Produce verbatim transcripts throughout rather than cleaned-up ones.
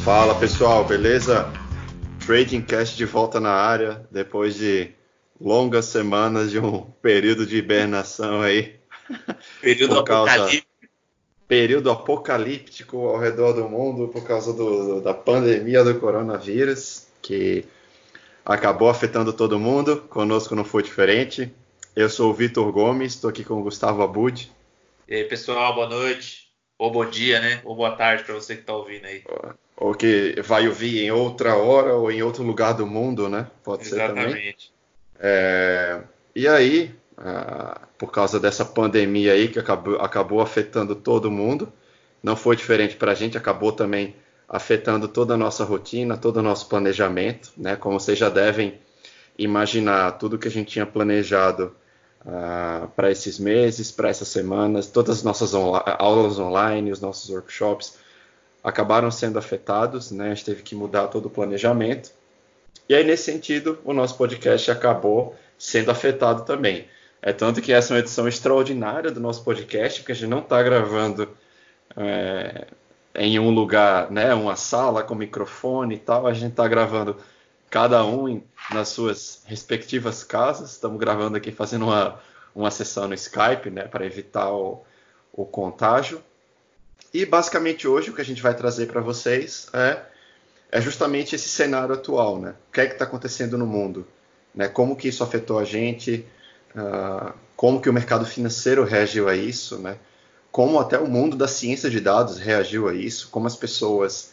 Fala pessoal, beleza? Trading Cash de volta na área, depois de longas semanas de um período de hibernação aí. Período por causa apocalíptico. Período apocalíptico ao redor do mundo por causa do, da pandemia do coronavírus, que acabou afetando todo mundo. Conosco não foi diferente. Eu sou o Vitor Gomes, estou aqui com o Gustavo Abud. E aí, pessoal, boa noite. Ou bom dia, né? Ou boa tarde para você que está ouvindo aí. Ou que vai ouvir em outra hora ou em outro lugar do mundo, né? Pode ser também. Exatamente. É, e aí, ah, por causa dessa pandemia aí que acabou, acabou afetando todo mundo, não foi diferente para a gente, acabou também afetando toda a nossa rotina, todo o nosso planejamento, né? Como vocês já devem imaginar, tudo que a gente tinha planejado ah, para esses meses, para essas semanas, todas as nossas onla- aulas online, os nossos workshops acabaram sendo afetados, né? A gente teve que mudar todo o planejamento. E aí, nesse sentido, o nosso podcast acabou sendo afetado também. É tanto que essa é uma edição extraordinária do nosso podcast, porque a gente não está gravando é, em um lugar, né, uma sala com microfone e tal. A gente está gravando cada um em, nas suas respectivas casas. Estamos gravando aqui, fazendo uma, uma sessão no Skype, né, para evitar o, o contágio. E basicamente hoje o que a gente vai trazer para vocês é é justamente esse cenário atual, né? O que é que está acontecendo no mundo? Né? Como que isso afetou a gente? Uh, como que o mercado financeiro reagiu a isso? Né? Como até o mundo da ciência de dados reagiu a isso? Como as pessoas...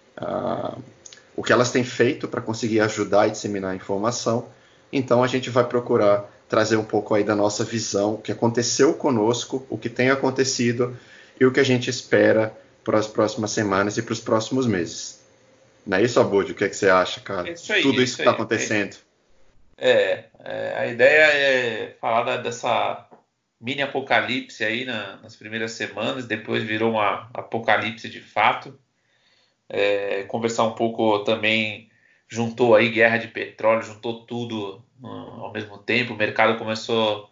Uh, o que elas têm feito para conseguir ajudar e disseminar a informação. Então a gente vai procurar trazer um pouco aí da nossa visão, o que aconteceu conosco, o que tem acontecido e o que a gente espera para as próximas semanas e para os próximos meses. Não é isso, Abud? O que, é que você acha, cara? É isso De aí, tudo é isso que isso está aí. acontecendo. É, é, a ideia é falar da- dessa mini apocalipse aí na- nas primeiras semanas, depois virou uma apocalipse de fato. É, conversar um pouco também, juntou aí guerra de petróleo, juntou tudo hum, ao mesmo tempo. O mercado começou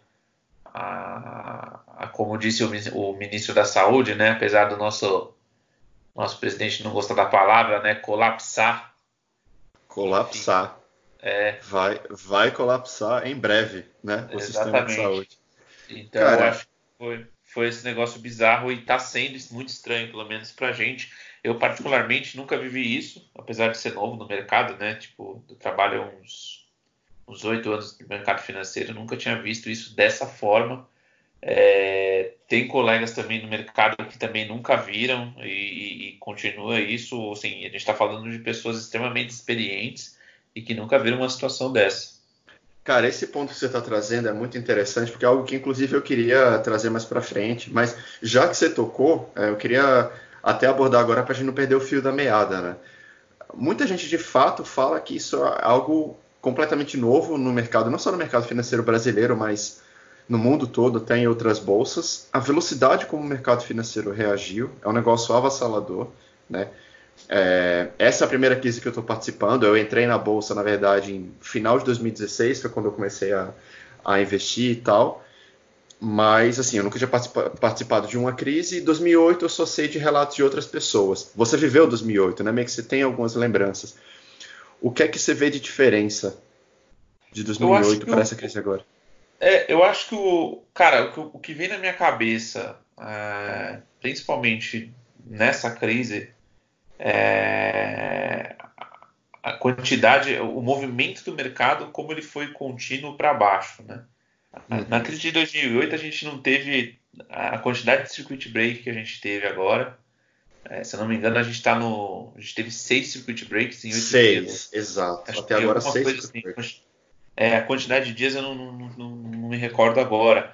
a, a- como disse o, mi- o ministro da Saúde, né, apesar do nosso nosso presidente não gostar da palavra, né, colapsar, enfim, Colapsar. é, Vai, vai colapsar em breve, né? O sistema de exatamente. saúde. Então, eu Cara, acho que foi, foi esse negócio bizarro e está sendo muito estranho, pelo menos pra gente. Eu, particularmente, nunca vivi isso, apesar de ser novo no mercado, né? Tipo, eu trabalho há uns uns oito anos no mercado financeiro, nunca tinha visto isso dessa forma. É, tem colegas também no mercado que também nunca viram e, e, e continua isso. Assim, a gente está falando de pessoas extremamente experientes e que nunca viram uma situação dessa. cara, esse ponto que você está trazendo é muito interessante, porque é algo que, inclusive, eu queria trazer mais para frente. Mas, já que você tocou, é, eu queria até abordar agora para a gente não perder o fio da meada, né? Muita gente, de fato, fala que isso é algo completamente novo no mercado, não só no mercado financeiro brasileiro, mas no mundo todo, até em outras bolsas. A velocidade como o mercado financeiro reagiu é um negócio avassalador, né? É, essa é a primeira crise que eu estou participando. Eu entrei na bolsa, na verdade, em final de dois mil e dezesseis, foi quando eu comecei a, a investir e tal. Mas, assim, eu nunca tinha participa- participado de uma crise. Em dois mil e oito eu só sei de relatos de outras pessoas. Você viveu dois mil e oito, né? Meio que você tem algumas lembranças. O que é que você vê de diferença de Eu acho dois mil e oito que para o, essa crise agora? é, eu acho que o cara, o que, o que vem na minha cabeça, é, principalmente nessa crise, é a quantidade, o movimento do mercado, como ele foi contínuo para baixo, né? Na Uhum. crise de dois mil e oito a gente não teve a quantidade de circuit break que a gente teve agora. É, se eu não me engano, a gente tá no, a gente teve seis circuit breaks em oito dias. Seis, exato. Acho Até que agora, alguma seis coisa circuit assim. breaks. É, a quantidade de dias eu não, não, não, não me recordo agora.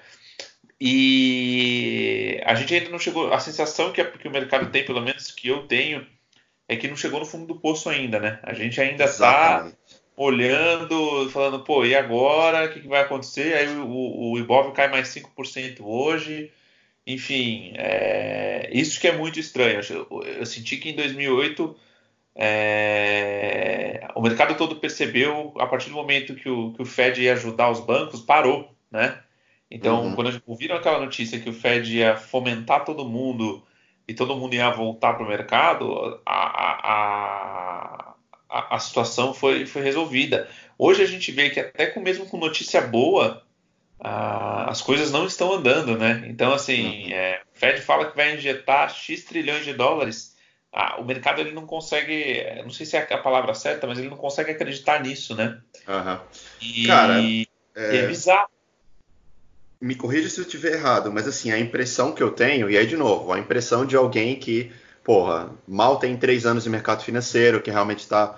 E a gente ainda não chegou. A sensação que, é, que o mercado tem, pelo menos que eu tenho, é que não chegou no fundo do poço ainda, né? A gente ainda está Exatamente. olhando, falando, pô, e agora? O que, que vai acontecer? Aí o, o, o Ibov cai mais cinco por cento hoje. Enfim, é, isso que é muito estranho. Eu, eu senti que em dois mil e oito é, o mercado todo percebeu, a partir do momento que o, que o Fed ia ajudar os bancos, parou, né? Então, Uhum. quando ouviram aquela notícia que o Fed ia fomentar todo mundo e todo mundo ia voltar para o mercado, a, a, a, a situação foi, foi resolvida. Hoje a gente vê que até com, mesmo com notícia boa, a, as coisas não estão andando, né? Então, assim, Uhum. é, o Fed fala que vai injetar X trilhões de dólares. Ah, o mercado ele não consegue, não sei se é a palavra certa, mas ele não consegue acreditar nisso, né? Aham. Cara, E, e é é, bizarro. me corrija se eu estiver errado, mas assim, a impressão que eu tenho, e aí de novo, a impressão de alguém que, porra, mal tem três anos de mercado financeiro, que realmente está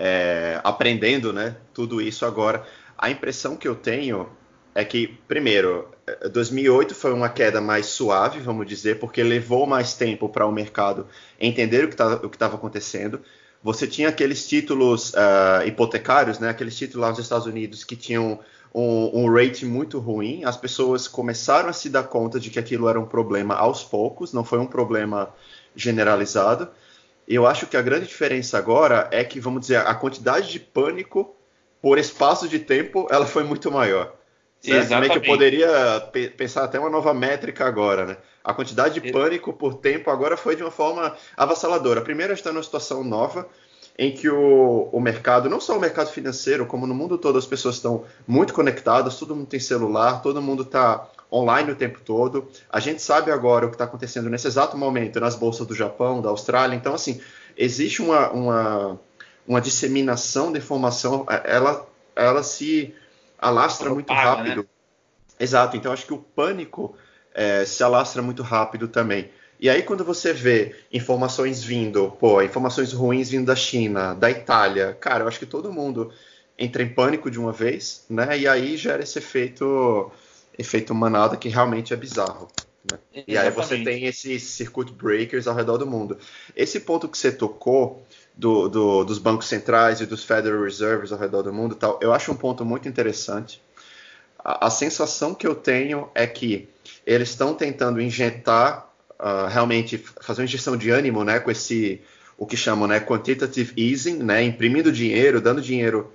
é, aprendendo, né, tudo isso agora. A impressão que eu tenho é que, primeiro, dois mil e oito foi uma queda mais suave, vamos dizer, porque levou mais tempo para o mercado entender o que tá, estava acontecendo. Você tinha aqueles títulos uh, hipotecários, né, aqueles títulos lá nos Estados Unidos que tinham um, um rate muito ruim. As pessoas começaram a se dar conta de que aquilo era um problema aos poucos, não foi um problema generalizado. E eu acho que a grande diferença agora é que, vamos dizer, a quantidade de pânico por espaço de tempo ela foi muito maior. Certo? Meio que eu Exatamente. poderia pe- pensar até uma nova métrica agora, né? A quantidade de pânico por tempo agora foi de uma forma avassaladora. Primeiro, a gente está numa situação nova em que o, o mercado, não só o mercado financeiro, como no mundo todo, as pessoas estão muito conectadas, todo mundo tem celular, todo mundo está online o tempo todo. A gente sabe agora o que está acontecendo nesse exato momento nas bolsas do Japão, da Austrália. Então, assim, existe uma, uma, uma disseminação de informação, ela, ela se alastra muito Propaga, né? rápido. Exato, então acho que o pânico é, se alastra muito rápido também. E aí quando você vê informações vindo, pô, informações ruins vindo da China, da Itália, cara, eu acho que todo mundo entra em pânico de uma vez, né? E aí gera esse efeito, efeito manada que realmente é bizarro. Né? E aí você Exatamente. tem esses circuit breakers ao redor do mundo. Esse ponto que você tocou do, do, dos bancos centrais e dos Federal Reserves ao redor do mundo, tal, eu acho um ponto muito interessante. A, a sensação que eu tenho é que eles estão tentando injetar, uh, realmente fazer uma injeção de ânimo, né, com esse, o que chamam, né, quantitative easing, né, imprimindo dinheiro, dando dinheiro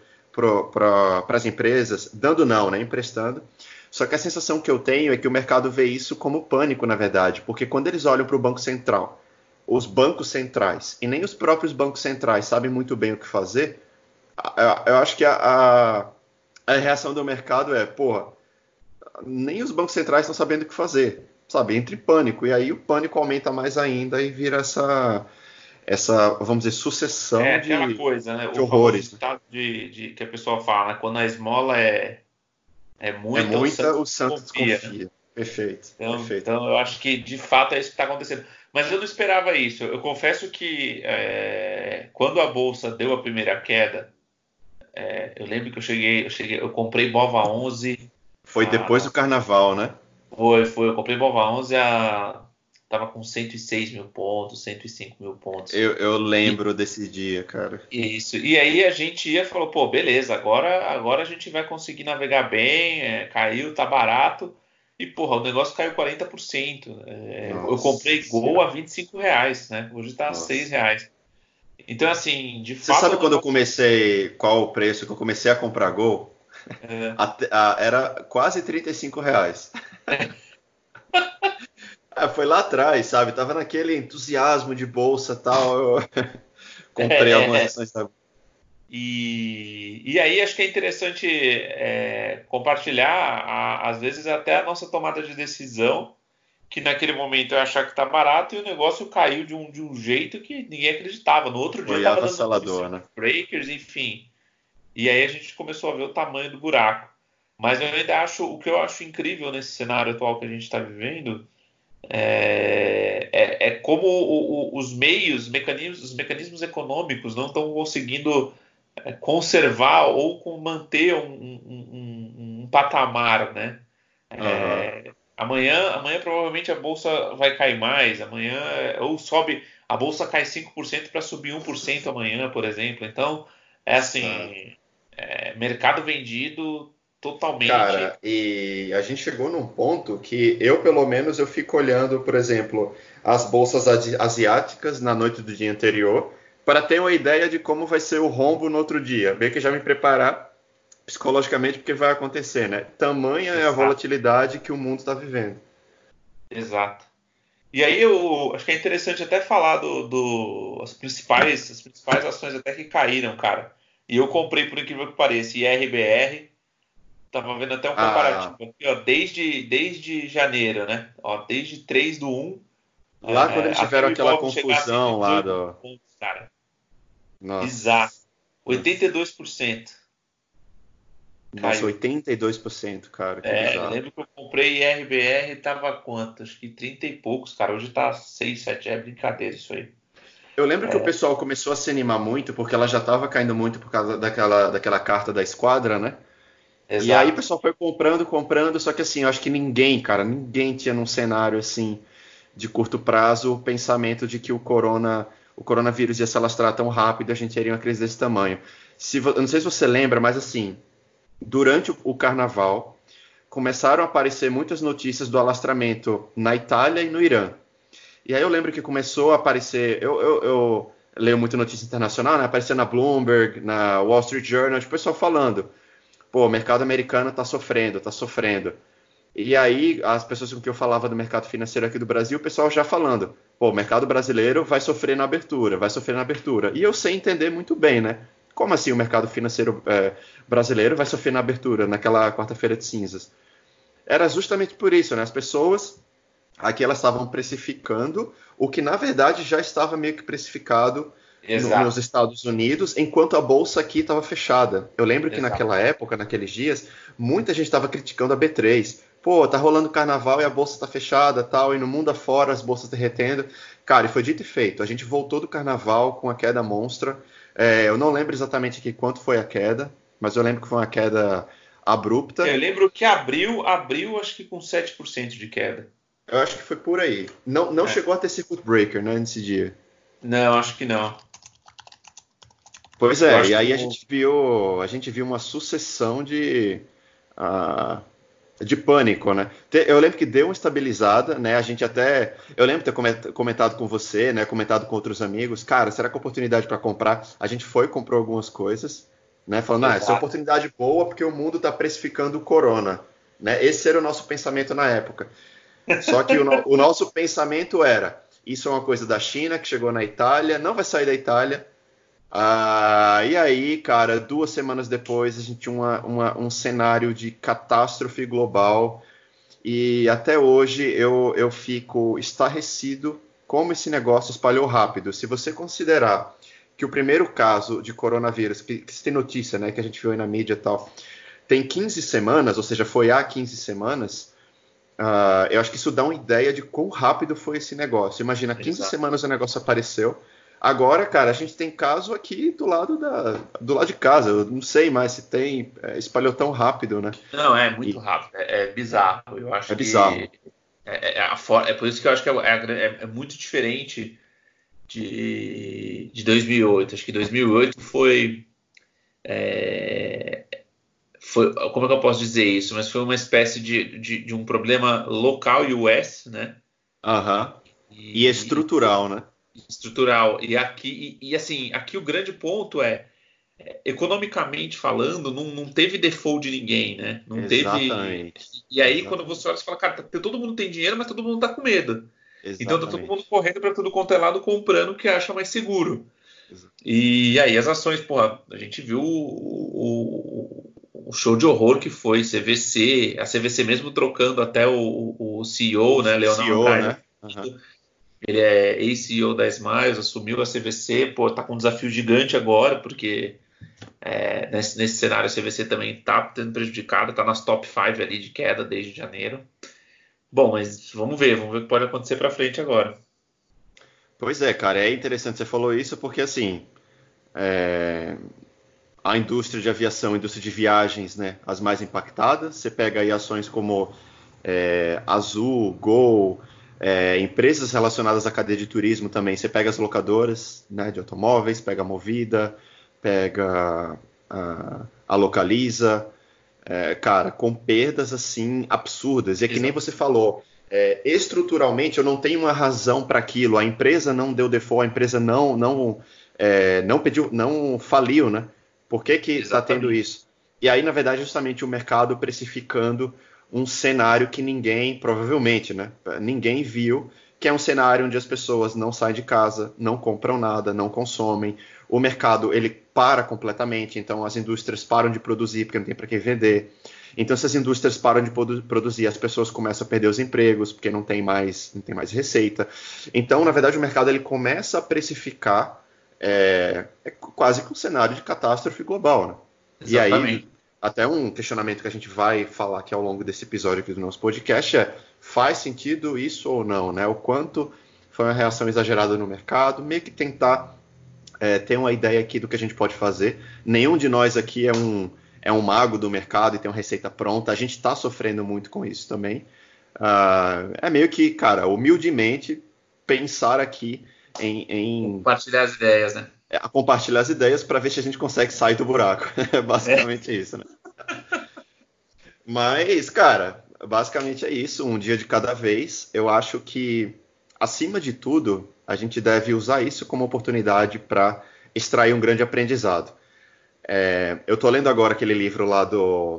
para as empresas, dando não, né, emprestando. Só que a sensação que eu tenho é que o mercado vê isso como pânico, na verdade, porque quando eles olham para o Banco Central, os bancos centrais, e nem os próprios bancos centrais sabem muito bem o que fazer, eu acho que a, a a reação do mercado é, porra, nem os bancos centrais estão sabendo o que fazer, sabe? Entre pânico. E aí o pânico aumenta mais ainda e vira essa, essa vamos dizer, É sucessão aquela de, coisa, né? de O famoso horrores. Né? ditado de, de- que a pessoa fala, né? Quando a esmola é, é É muita, o muita, santo o santo desconfia, né? desconfia. Perfeito, Então, perfeito. então, eu acho que de fato é isso que está acontecendo. Mas eu não esperava isso. Eu confesso que é, quando a bolsa deu a primeira queda, é, eu lembro que eu cheguei, eu cheguei, eu comprei Bova onze. Foi depois do carnaval, né? Foi, foi. Eu comprei Bova onze, a, tava com cento e seis mil pontos, cento e cinco mil pontos. Eu, eu E, lembro desse dia, cara. isso. E aí a gente ia e falou, pô, beleza, agora, agora a gente vai conseguir navegar bem, é, caiu, tá barato. E, porra, o negócio caiu quarenta por cento. É, eu eu Nossa comprei Gol senhora. a vinte e cinco reais, né? Hoje tá a seis Nossa. reais. Então, assim, de Você fato é sabe um quando eu negócio. comecei, qual o preço que eu comecei a comprar Gol? É, Até- ah, era quase trinta e cinco reais. Ah, foi lá atrás, sabe? Tava naquele entusiasmo de bolsa e tal. Eu comprei algumas é, é. ações da. E, e aí acho que é interessante é, compartilhar, a- às vezes, até a nossa tomada de decisão, que naquele momento eu achar que está barato e o negócio caiu de um, de um jeito que ninguém acreditava. No outro dia Foi estava dando novos avassalador, circuit né? breakers, enfim. E aí a gente começou a ver o tamanho do buraco. Mas eu ainda acho, o que eu acho incrível nesse cenário atual que a gente está vivendo é, é, é como o- o- os meios, mecanismos, os mecanismos econômicos não estão conseguindo é, conservar ou com manter um, um- um- um patamar, né? Aham. É, amanhã, amanhã provavelmente a bolsa vai cair mais, amanhã ou sobe, a bolsa cai cinco por cento para subir um por cento amanhã, por exemplo. Então, é Exato. assim, é, mercado vendido totalmente. Cara, e a gente chegou num ponto que eu, pelo menos, eu fico olhando, por exemplo, as bolsas asi- asiáticas na noite do dia anterior, para ter uma ideia de como vai ser o rombo no outro dia. Meio que já me preparar psicologicamente porque vai acontecer, né? Tamanha é a Exato, volatilidade que o mundo está vivendo. exato. E aí eu acho que é interessante até falar do, do- as principais, as principais ações até que caíram, cara. E eu comprei, por incrível que pareça, I R B R. Tava vendo até um comparativo Ah, aqui, ó, desde, desde janeiro, né? Ó, desde três do um, lá quando eles até tiveram o aquela Ibovespa chegar a confusão lá cento e dezoito do. pontos, cara. Bizarro. Nossa. oitenta e Nossa, dois por cento Nossa, caiu. oitenta e dois por cento, cara, que É, eu bizarro. lembro que eu comprei I R B R, tava quanto? Acho que trinta e poucos, cara. Hoje tá seis, sete. É brincadeira isso aí. Eu lembro que o pessoal começou a se animar muito porque ela já estava caindo muito por causa daquela, daquela carta da esquadra, né? E aí o Exato. pessoal foi comprando, comprando, só que assim, eu acho que ninguém, cara, ninguém tinha num cenário assim de curto prazo o pensamento de que o corona, o coronavírus ia se alastrar tão rápido e a gente teria uma crise desse tamanho. Se, vo- eu não sei se você lembra, mas assim, durante o, o carnaval começaram a aparecer muitas notícias do alastramento na Itália e no Irã. E aí eu lembro que começou a aparecer. Eu, eu, eu leio muito notícia internacional, né? Apareceu na Bloomberg, na Wall Street Journal, o pessoal falando: pô, o mercado americano está sofrendo, está sofrendo. E aí, as pessoas com que eu falava do mercado financeiro aqui do Brasil, o pessoal já falando: pô, o mercado brasileiro vai sofrer na abertura, vai sofrer na abertura. E eu sei entender muito bem, né? Como assim o mercado financeiro é, brasileiro vai sofrer na abertura, naquela quarta-feira de cinzas? Era justamente por isso, né? As pessoas aqui elas estavam precificando o que na verdade já estava meio que precificado no, nos Exato. Estados Unidos, enquanto a bolsa aqui estava fechada. Eu lembro que Exato. naquela época, naqueles dias, muita gente estava criticando a B três. Pô, tá rolando carnaval e a bolsa está fechada, tal, e no mundo afora as bolsas derretendo. Cara, e foi dito e feito. A gente voltou do carnaval com a queda monstra. É, eu não lembro exatamente aqui quanto foi a queda, mas eu lembro que foi uma queda Eu abrupta. lembro que abriu, abriu acho que com sete por cento de queda. Eu acho que foi por aí. Não, não É. chegou a ter circuit breaker, né, nesse dia. Não, acho que não. Pois Eu é, acho e que aí a o. gente viu, a gente viu uma sucessão de, ah, de pânico, né? Te- Eu lembro que deu uma estabilizada, né? A gente até, eu lembro de ter coment- comentado com você, né? Comentado com outros amigos, cara, será que é oportunidade para comprar? A gente foi, comprou algumas coisas, né? Falando, ah, essa é uma Exato. oportunidade boa porque o mundo está precificando o corona, né? Esse era o nosso pensamento na época. Só que o, no- o nosso pensamento era, isso é uma coisa da China que chegou na Itália, não vai sair da Itália. Ah, e aí, cara, duas semanas depois a gente tinha uma, uma- um cenário de catástrofe global e até hoje eu, eu fico estarrecido como esse negócio espalhou rápido. Se você considerar que o primeiro caso de coronavírus, que, que se tem notícia, né, que a gente viu aí na mídia e tal, tem quinze semanas, ou seja, foi há quinze semanas, ah, eu acho que isso dá uma ideia de quão rápido foi esse negócio. Imagina, quinze Exato. semanas o negócio apareceu. Agora, cara, a gente tem caso aqui do lado da, do lado de casa. Eu não sei mais se tem, é, espalhou tão rápido, né? Não, é muito E rápido. É, é bizarro. Eu é acho que bizarro. é, é, a for- é por isso que eu acho que é, é- é muito diferente de, de dois mil e oito. Acho que dois mil e oito foi, é, foi. Como é que eu posso dizer isso? Mas foi uma espécie de, de, de um problema local U S, né? Aham. E é E, estrutural, né? e estrutural. E aqui, e, e, assim, aqui o grande ponto é, economicamente falando, não, não teve default de ninguém, né? Não teve. Exatamente. E aí, quando você Exatamente. olha, você fala, cara, tá- todo mundo tem dinheiro, mas todo mundo tá com medo. Então tá todo mundo Exatamente. correndo para tudo quanto é lado, comprando o que acha mais seguro. Exa- E aí as ações, porra, a gente viu o, o- o show de horror que foi C V C, a C V C mesmo trocando até o, o C E O, né, O Leonel C E O, Andrade. né? Aham. Ele é ex-C E O da Smiles, assumiu a C V C, pô, tá com um desafio gigante agora, porque é, nesse, nesse cenário a C V C também tá tendo prejudicado, tá nas top cinco ali de queda desde janeiro. Bom, mas vamos ver, vamos ver o que pode acontecer para frente agora. Pois é, cara, é interessante você falou isso porque assim, é, a indústria de aviação, a indústria de viagens, né, as mais impactadas. Você pega aí ações como é, Azul, Gol, é, empresas relacionadas à cadeia de turismo também. Você pega as locadoras, né, de automóveis, pega a Movida, pega a, a Localiza, é, cara, com perdas assim absurdas. E é que nem Exato. você falou, é, estruturalmente eu não tenho uma razão para aquilo. A empresa não deu default, a empresa não não é, não pediu, não faliu, né? Por que que está tendo Exatamente. isso? E aí, na verdade, justamente o mercado precificando um cenário que ninguém, provavelmente, né? Ninguém viu que é um cenário onde as pessoas não saem de casa, não compram nada, não consomem. O mercado ele para completamente, então as indústrias param de produzir porque não tem para quem vender. Então, se as indústrias param de produ- produzir, as pessoas começam a perder os empregos porque não tem mais, não tem mais receita. Então, na verdade, o mercado ele começa a precificar é, é quase que um cenário de catástrofe global, né? E aí, Exatamente. até um questionamento que a gente vai falar aqui ao longo desse episódio aqui do nosso podcast é: faz sentido isso ou não, né? O quanto foi uma reação exagerada no mercado, meio que tentar é, ter uma ideia aqui do que a gente pode fazer. Nenhum de nós aqui é um, é um mago do mercado e tem uma receita pronta. A gente está sofrendo muito com isso também. Uh, é meio que, cara, humildemente pensar aqui em, em Compartilhar as ideias, né? é, compartilhar as ideias para ver se a gente consegue sair do buraco. É basicamente isso, né? Mas, cara, basicamente é isso, um dia de cada vez. Eu acho que, acima de tudo, a gente deve usar isso como oportunidade para extrair um grande aprendizado. É, eu tô lendo agora aquele livro lá do,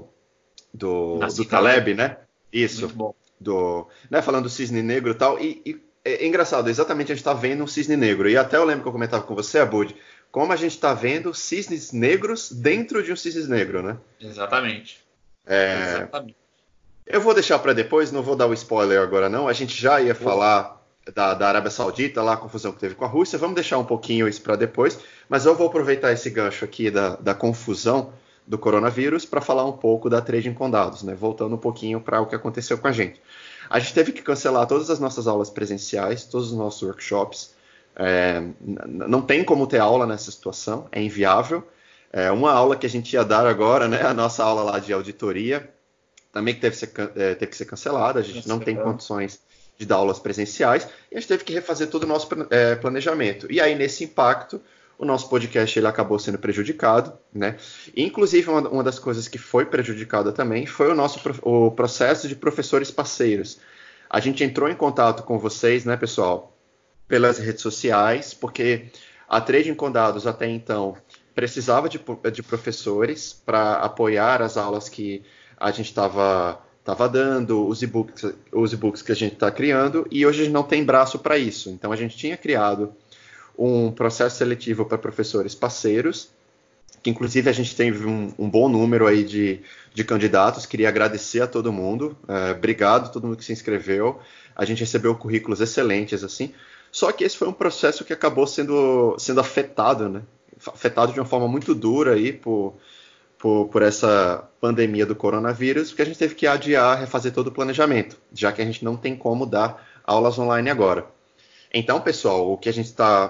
do, do Taleb, né? Isso. Muito bom. Do, né, falando do cisne negro e tal. E, e é engraçado, exatamente a gente está vendo um cisne negro. E até eu lembro que eu comentava com você, Abud, como a gente está vendo cisnes negros dentro de um cisne negro, né? Exatamente. É, Exatamente. eu vou deixar para depois, não vou dar o spoiler agora não. A gente já ia falar da, da Arábia Saudita, lá a confusão que teve com a Rússia. Vamos deixar um pouquinho isso para depois. Mas eu vou aproveitar esse gancho aqui da, da confusão do coronavírus para falar um pouco da trading com dados, né? Voltando um pouquinho para o que aconteceu com a gente. A gente teve que cancelar todas as nossas aulas presenciais, todos os nossos workshops. É, não tem como ter aula nessa situação, é inviável. É, uma aula que a gente ia dar agora, né? A nossa aula lá de auditoria, também que teve, ser, é, teve que ser cancelada, a gente não tem condições de dar aulas presenciais, e a gente teve que refazer todo o nosso é, planejamento. E aí, nesse impacto, o nosso podcast ele acabou sendo prejudicado, né? Inclusive, uma, uma das coisas que foi prejudicada também foi o nosso o processo de professores parceiros. A gente entrou em contato com vocês, né, pessoal, pelas redes sociais, porque a Trading com Dados até então precisava de, de professores para apoiar as aulas que a gente estava tava dando, os e-books, os e-books que a gente está criando, e hoje a gente não tem braço para isso. Então a gente tinha criado um processo seletivo para professores parceiros, que inclusive a gente teve um, um bom número aí de, de candidatos. Queria agradecer a todo mundo, é, obrigado a todo mundo que se inscreveu. A gente recebeu currículos excelentes, assim. Só que esse foi um processo que acabou sendo, sendo afetado, né? Afetado de uma forma muito dura aí por, por, por essa pandemia do coronavírus, porque a gente teve que adiar, refazer todo o planejamento, já que a gente não tem como dar aulas online agora. Então, pessoal, o que a gente está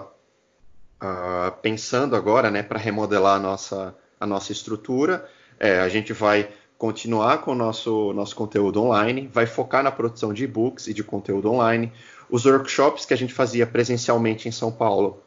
uh, pensando agora, né, para remodelar a nossa, a nossa estrutura, é, a gente vai continuar com o nosso, nosso conteúdo online, vai focar na produção de e-books e de conteúdo online. Os workshops que a gente fazia presencialmente em São Paulo,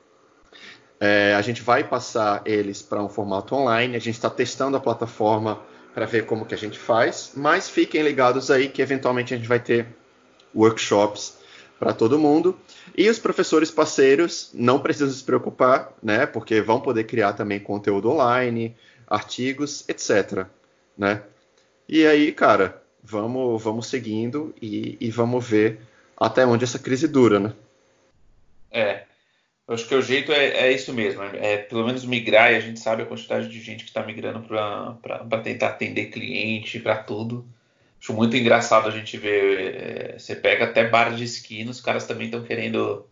é, a gente vai passar eles para um formato online. A gente está testando a plataforma para ver como que a gente faz, mas fiquem ligados aí que eventualmente a gente vai ter workshops para todo mundo. E os professores parceiros não precisam se preocupar, né, porque vão poder criar também conteúdo online, artigos, etcétera, né? E aí, cara, vamos, vamos seguindo e, e vamos ver até onde essa crise dura, né? É, eu acho que o jeito é, é isso mesmo, é, é pelo menos migrar, e a gente sabe a quantidade de gente que está migrando para tentar atender cliente, para tudo. Acho muito engraçado a gente ver, é, você pega até bar de esquina, os caras também estão querendo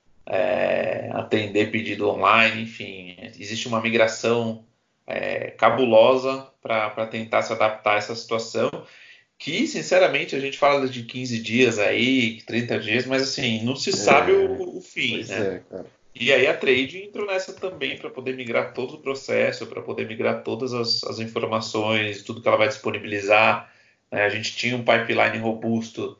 é, atender pedido online, enfim, existe uma migração é, cabulosa para tentar se adaptar a essa situação. Que, sinceramente, a gente fala de quinze dias aí, trinta dias, mas assim, não se sabe É, o, o fim, pois né? é, cara. E aí a Trade entrou nessa também para poder migrar todo o processo, para poder migrar todas as, as informações, tudo que ela vai disponibilizar, né? A gente tinha um pipeline robusto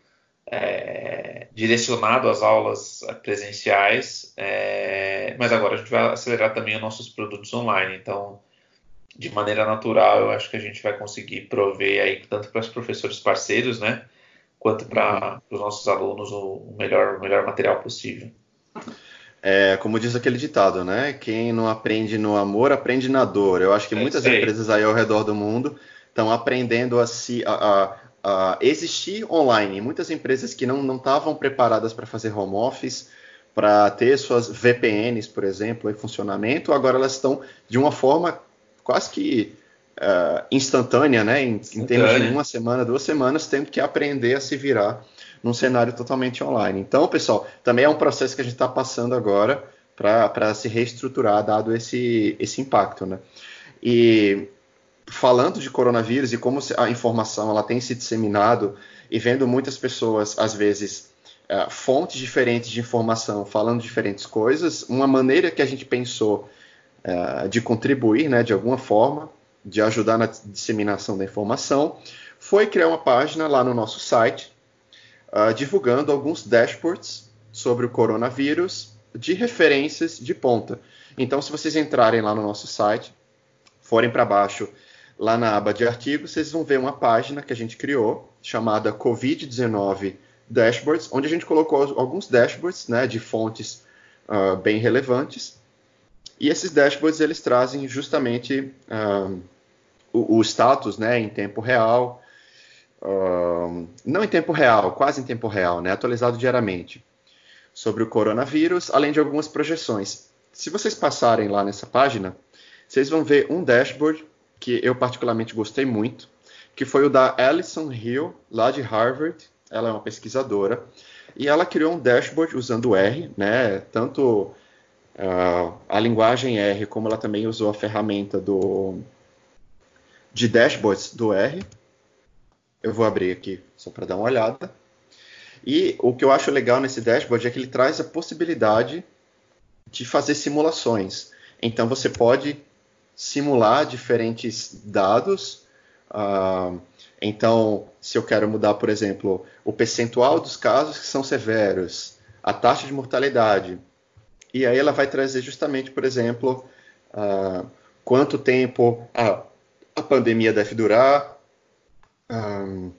é, direcionado às aulas presenciais, é, mas agora a gente vai acelerar também os nossos produtos online. Então, de maneira natural, eu acho que a gente vai conseguir prover aí tanto para os professores parceiros, né, quanto para Uhum. os nossos alunos o melhor, o melhor material possível. É, como diz aquele ditado, né? Quem não aprende no amor, aprende na dor. Eu acho que É muitas isso aí. empresas aí ao redor do mundo estão aprendendo a, se, a, a, uh, existir online. Muitas empresas que não estavam preparadas para fazer home office, para ter suas V P Ns, por exemplo, em funcionamento, agora elas estão de uma forma quase que uh, instantânea, né? Em, em termos de uma semana, duas semanas, tendo que aprender a se virar num cenário totalmente online. Então, pessoal, também é um processo que a gente está passando agora para se reestruturar, dado esse, esse impacto, né? E falando de coronavírus e como a informação ela tem se disseminado e vendo muitas pessoas, às vezes, uh, fontes diferentes de informação falando diferentes coisas, uma maneira que a gente pensou uh, de contribuir, né, de alguma forma, de ajudar na disseminação da informação, foi criar uma página lá no nosso site, uh, divulgando alguns dashboards sobre o coronavírus de referências de ponta. Então, se vocês entrarem lá no nosso site, forem para baixo, lá na aba de artigos, vocês vão ver uma página que a gente criou, chamada covid dezenove Dashboards, onde a gente colocou alguns dashboards, né, de fontes uh, bem relevantes. E esses dashboards, eles trazem justamente uh, o, o status, né, em tempo real, uh, não em tempo real, quase em tempo real, né, atualizado diariamente, sobre o coronavírus, além de algumas projeções. Se vocês passarem lá nessa página, vocês vão ver um dashboard que eu particularmente gostei muito, que foi o da Alison Hill, lá de Harvard. Ela é uma pesquisadora, e ela criou um dashboard usando o R, né? Tanto uh, a linguagem R, como ela também usou a ferramenta do, de dashboards do R. Eu vou abrir aqui só para dar uma olhada. E o que eu acho legal nesse dashboard é que ele traz a possibilidade de fazer simulações. Então você pode simular diferentes dados. Uh, então, se eu quero mudar, por exemplo, o percentual dos casos que são severos, a taxa de mortalidade, e aí ela vai trazer justamente, por exemplo, uh, quanto tempo a, a pandemia deve durar, um,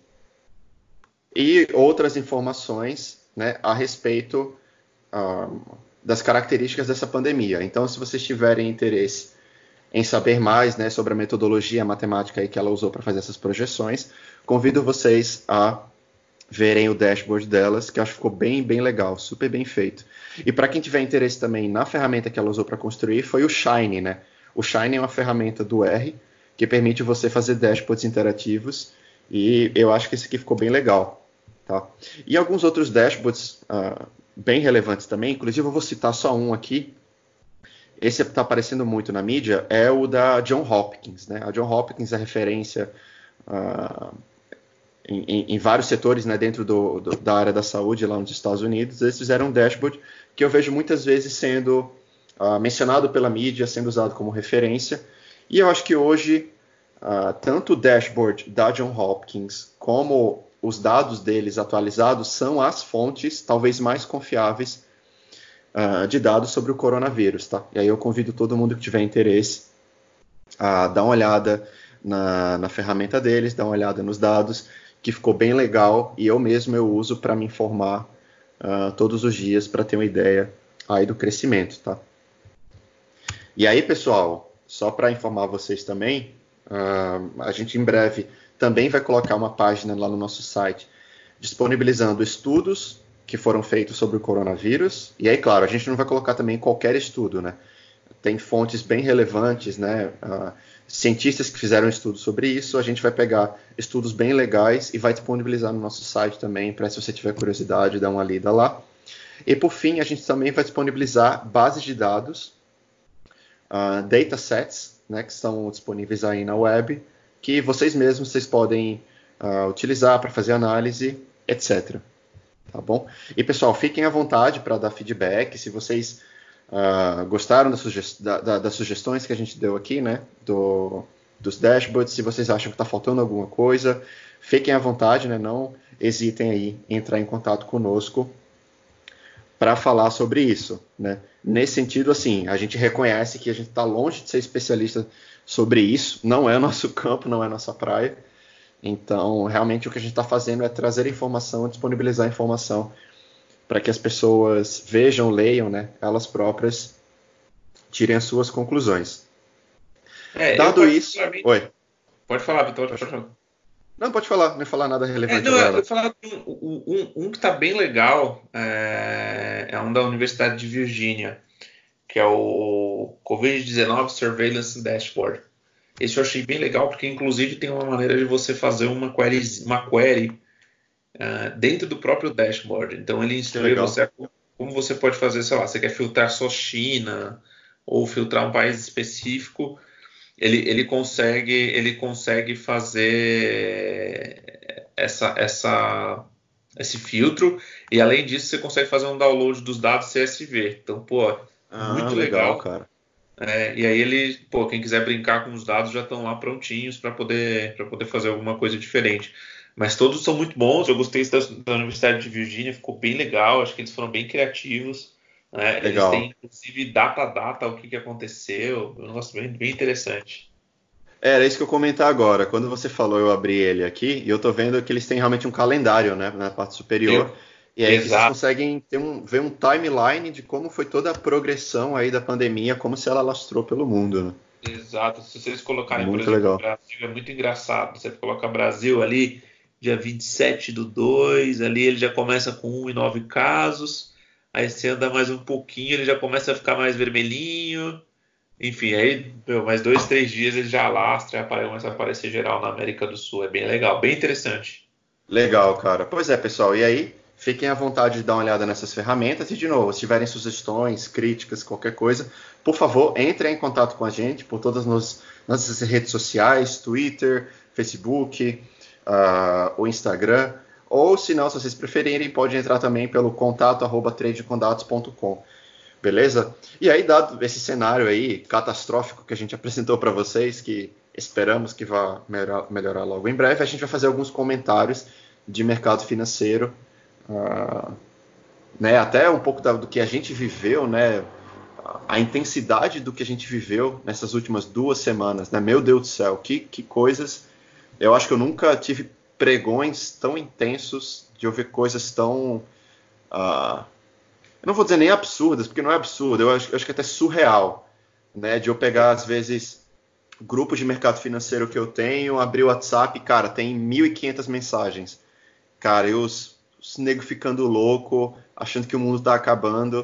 e outras informações, né, a respeito um, das características dessa pandemia. Então, se vocês tiverem interesse em saber mais, né, sobre a metodologia matemática aí que ela usou para fazer essas projeções, convido vocês a verem o dashboard delas, que eu acho que ficou bem, bem legal, super bem feito. E para quem tiver interesse também na ferramenta que ela usou para construir, foi o Shine, né? O Shine é uma ferramenta do R que permite você fazer dashboards interativos, e eu acho que esse aqui ficou bem legal, tá? E alguns outros dashboards uh, bem relevantes também, inclusive eu vou citar só um aqui. Esse está aparecendo muito na mídia, é o da Johns Hopkins, né? A Johns Hopkins é referência uh, em, em, em vários setores, né, dentro do, do, da área da saúde lá nos Estados Unidos. Eles fizeram um dashboard que eu vejo muitas vezes sendo uh, mencionado pela mídia, sendo usado como referência. E eu acho que hoje, uh, tanto o dashboard da Johns Hopkins como os dados deles atualizados são as fontes talvez mais confiáveis Uh, de dados sobre o coronavírus, tá? E aí eu convido todo mundo que tiver interesse a dar uma olhada na, na ferramenta deles, dar uma olhada nos dados, que ficou bem legal, e eu mesmo eu uso para me informar uh, todos os dias, para ter uma ideia aí do crescimento, tá? E aí, pessoal, só para informar vocês também, uh, a gente em breve também vai colocar uma página lá no nosso site, disponibilizando estudos que foram feitos sobre o coronavírus. E aí, claro, a gente não vai colocar também qualquer estudo, né? Tem fontes bem relevantes, né? Uh, cientistas que fizeram estudos sobre isso. A gente vai pegar estudos bem legais e vai disponibilizar no nosso site também, para se você tiver curiosidade, dar uma lida lá. E por fim, a gente também vai disponibilizar bases de dados, uh, datasets, né, que estão disponíveis aí na web, que vocês mesmos vocês podem uh, utilizar para fazer análise, etcétera. Tá bom? E pessoal, fiquem à vontade para dar feedback. Se vocês uh, gostaram das, sugest da, da, das sugestões que a gente deu aqui, né, do, dos dashboards, se vocês acham que está faltando alguma coisa, fiquem à vontade, né, não hesitem aí em entrar em contato conosco para falar sobre isso, né? Nesse sentido, assim, a gente reconhece que a gente está longe de ser especialista sobre isso, não é nosso campo, não é nossa praia. Então, realmente, o que a gente está fazendo é trazer informação, disponibilizar informação para que as pessoas vejam, leiam, né, elas próprias tirem as suas conclusões. É, Dado eu isso... Oi. Pode falar, Vitor. Pode falar. Não, pode falar, não ia falar nada É, relevante não, agora, eu ia não. falar um, um, um um que está bem legal, é, é um da Universidade de Virgínia, que é o covid dezenove Surveillance Dashboard. Esse eu achei bem legal, porque inclusive tem uma maneira de você fazer uma query, uma query uh, dentro do próprio dashboard. Então ele Que instrui legal. você a como você pode fazer, sei lá, você quer filtrar só China ou filtrar um país específico, ele, ele consegue ele consegue fazer essa, essa, esse filtro, e além disso você consegue fazer um download dos dados C S V. Então, pô, Ah, muito legal, legal. cara. É, e aí ele, pô, quem quiser brincar com os dados já estão lá prontinhos para poder, para poder fazer alguma coisa diferente. Mas todos são muito bons. Eu gostei da, da Universidade de Virgínia, ficou bem legal. Acho que eles foram bem criativos. Né? Eles Legal. têm, inclusive, data a data, o que, que aconteceu. Um negócio bem, bem interessante. Era isso que eu ia comentar agora. Quando você falou, eu abri ele aqui e eu tô vendo que eles têm realmente um calendário, né, na parte superior. Eu, E aí que vocês exato, conseguem ter um, ver um timeline de como foi toda a progressão aí da pandemia, como se ela lastrou pelo mundo, né? exato. Se vocês colocarem, por Muito exemplo, o legal. Brasil, é muito engraçado. Você coloca Brasil ali, dia vinte e sete do dois, ali ele já começa com um e nove casos. Aí você anda mais um pouquinho, ele já começa a ficar mais vermelhinho. Enfim, aí, meu, mais dois, três dias ele já alastra e apare- começa a aparecer geral na América do Sul. É bem legal, bem interessante. Legal, cara. Pois é, pessoal. E aí, fiquem à vontade de dar uma olhada nessas ferramentas. E, de novo, se tiverem sugestões, críticas, qualquer coisa, por favor, entrem em contato com a gente por todas as nossas redes sociais, Twitter, Facebook, uh, o Instagram. Ou, se não, se vocês preferirem, pode entrar também pelo contato arroba tradecondatos ponto com. Beleza? E aí, dado esse cenário aí catastrófico que a gente apresentou para vocês, que esperamos que vá melhorar, melhorar logo em breve, a gente vai fazer alguns comentários de mercado financeiro, uh, né? Até um pouco da, do que a gente viveu, né? A intensidade do que a gente viveu nessas últimas duas semanas, né? Meu Deus do céu, que, que coisas! Eu acho que eu nunca tive pregões tão intensos de ouvir coisas tão uh, eu não vou dizer nem absurdas, porque não é absurdo, eu acho, eu acho que é até surreal, né? De eu pegar, às vezes, grupos de mercado financeiro que eu tenho, abrir o WhatsApp, cara, tem mil e quinhentas mensagens. Cara, e os, os negros ficando louco, achando que o mundo tá acabando.